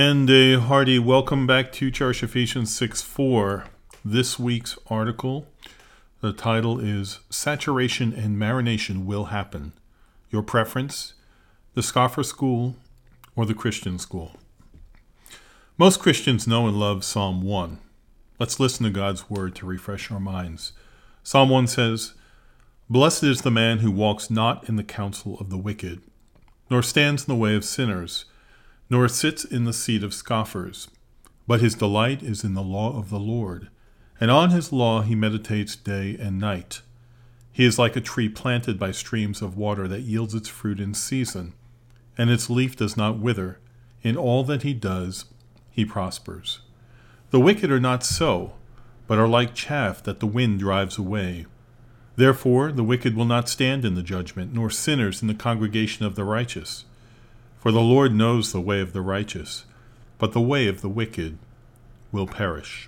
And a hearty welcome back to Church Ephesians 6:4. This week's article, the title is Saturation and Marination Will Happen. Your preference, the Scoffer School or the Christian School? Most Christians know and love Psalm 1. Let's listen to God's word to refresh our minds. Psalm 1 says, "Blessed is the man who walks not in the counsel of the wicked, nor stands in the way of sinners, nor sits in the seat of scoffers. But his delight is in the law of the Lord, and on his law he meditates day and night. He is like a tree planted by streams of water that yields its fruit in season, and its leaf does not wither. In all that he does, he prospers. The wicked are not so, but are like chaff that the wind drives away. Therefore the wicked will not stand in the judgment, nor sinners in the congregation of the righteous. For the Lord knows the way of the righteous, but the way of the wicked will perish."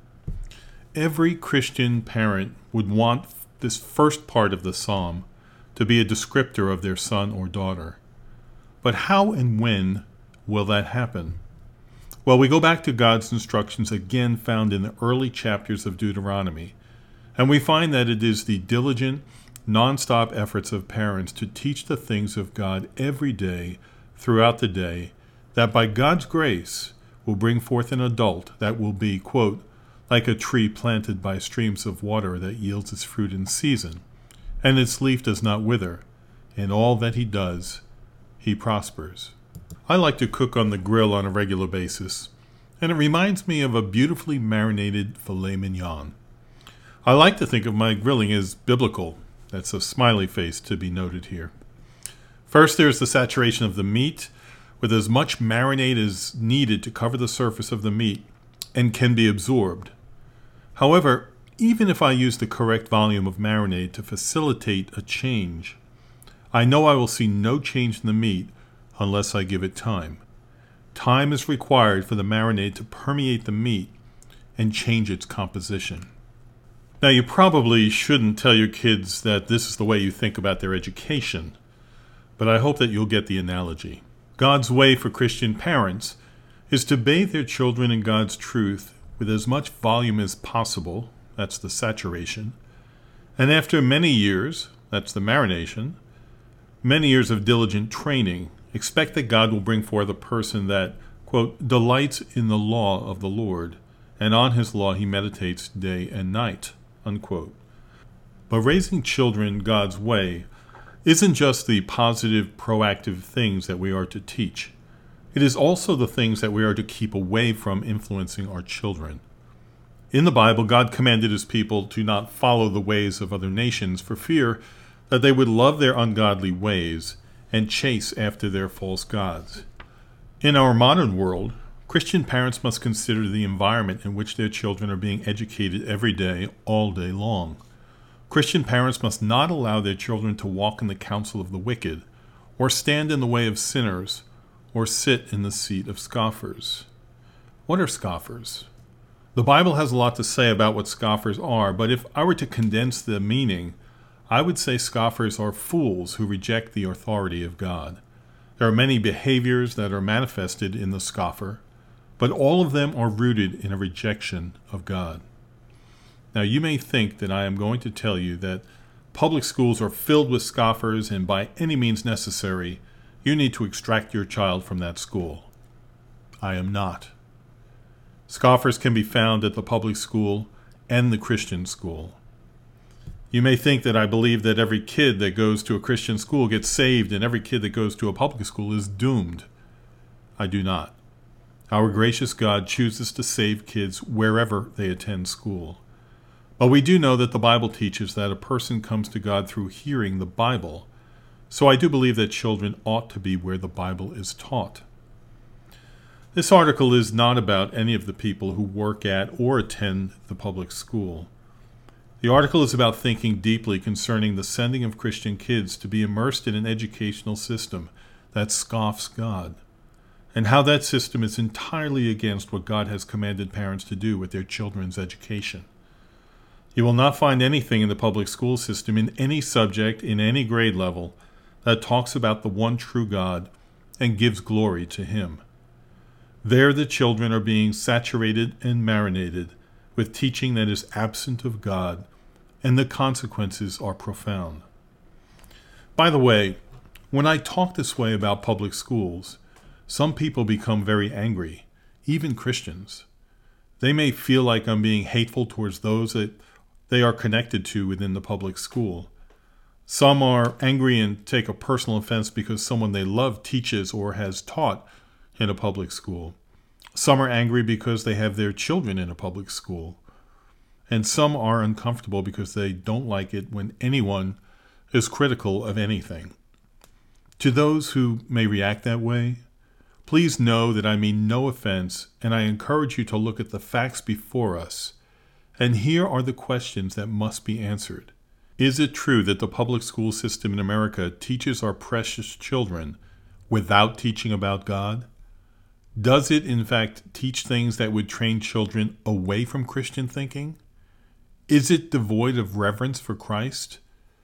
Every Christian parent would want this first part of the psalm to be a descriptor of their son or daughter. But how and when will that happen? Well, we go back to God's instructions again found in the early chapters of Deuteronomy, and we find that it is the diligent, non-stop efforts of parents to teach the things of God every day throughout the day that by God's grace will bring forth an adult that will be, quote, like a tree planted by streams of water that yields its fruit in season, and its leaf does not wither. In all that he does, he prospers. I like to cook on the grill on a regular basis, and it reminds me of a beautifully marinated filet mignon. I like to think of my grilling as biblical. That's a smiley face to be noted here. First, there's the saturation of the meat, with as much marinade as needed to cover the surface of the meat and can be absorbed. However, even if I use the correct volume of marinade to facilitate a change, I know I will see no change in the meat unless I give it time. Time is required for the marinade to permeate the meat and change its composition. Now, you probably shouldn't tell your kids that this is the way you think about their education, but I hope that you'll get the analogy. God's way for Christian parents is to bathe their children in God's truth with as much volume as possible, that's the saturation, and after many years, that's the marination, many years of diligent training, expect that God will bring forth a person that, quote, delights in the law of the Lord, and on his law he meditates day and night, unquote. But raising children God's way isn't just the positive, proactive things that we are to teach. It is also the things that we are to keep away from influencing our children. In the Bible, God commanded his people to not follow the ways of other nations for fear that they would love their ungodly ways and chase after their false gods. In our modern world, Christian parents must consider the environment in which their children are being educated every day, all day long. Christian parents must not allow their children to walk in the counsel of the wicked, or stand in the way of sinners, or sit in the seat of scoffers. What are scoffers? The Bible has a lot to say about what scoffers are, but if I were to condense the meaning, I would say scoffers are fools who reject the authority of God. There are many behaviors that are manifested in the scoffer, but all of them are rooted in a rejection of God. Now, you may think that I am going to tell you that public schools are filled with scoffers and by any means necessary, you need to extract your child from that school. I am not. Scoffers can be found at the public school and the Christian school. You may think that I believe that every kid that goes to a Christian school gets saved and every kid that goes to a public school is doomed. I do not. Our gracious God chooses to save kids wherever they attend school. But we do know that the Bible teaches that a person comes to God through hearing the Bible, so I do believe that children ought to be where the Bible is taught. This article is not about any of the people who work at or attend the public school. The article is about thinking deeply concerning the sending of Christian kids to be immersed in an educational system that scoffs God, and how that system is entirely against what God has commanded parents to do with their children's education. You will not find anything in the public school system in any subject, in any grade level, that talks about the one true God and gives glory to him. There the children are being saturated and marinated with teaching that is absent of God, and the consequences are profound. By the way, when I talk this way about public schools, some people become very angry, even Christians. They may feel like I'm being hateful towards those that they are connected to within the public school. Some are angry and take a personal offense because someone they love teaches or has taught in a public school. Some are angry because they have their children in a public school. And some are uncomfortable because they don't like it when anyone is critical of anything. To those who may react that way, please know that I mean no offense, and I encourage you to look at the facts before us. And here are the questions that must be answered. Is it true that the public school system in America teaches our precious children without teaching about God? Does it, in fact, teach things that would train children away from Christian thinking? Is it devoid of reverence for Christ?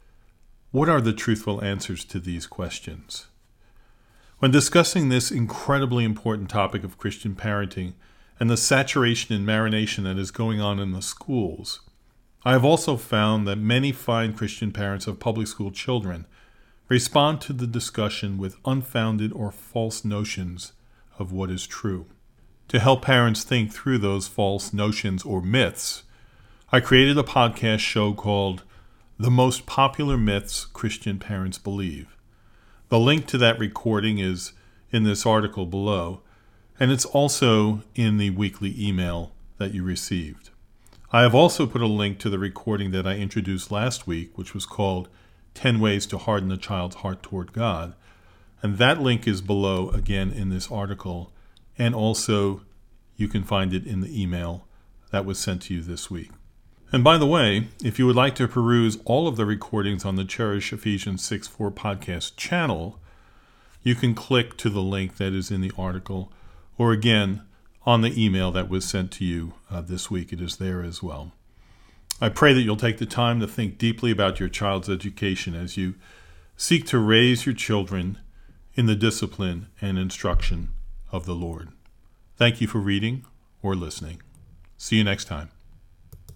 What are the truthful answers to these questions? When discussing this incredibly important topic of Christian parenting and the saturation and marination that is going on in the schools, I have also found that many fine Christian parents of public school children respond to the discussion with unfounded or false notions of what is true. To help parents think through those false notions or myths, I created a podcast show called The Most Popular Myths Christian Parents Believe. The link to that recording is in this article below, and it's also in the weekly email that you received. I have also put a link to the recording that I introduced last week, which was called 10 Ways to Harden a Child's Heart Toward God, and that link is below again in this article, and also you can find it in the email that was sent to you this week. And by the way, if you would like to peruse all of the recordings on the Cherish Ephesians 6:4 podcast channel, you can click to the link that is in the article, or again, on the email that was sent to you this week. It is there as well. I pray that you'll take the time to think deeply about your child's education as you seek to raise your children in the discipline and instruction of the Lord. Thank you for reading or listening. See you next time.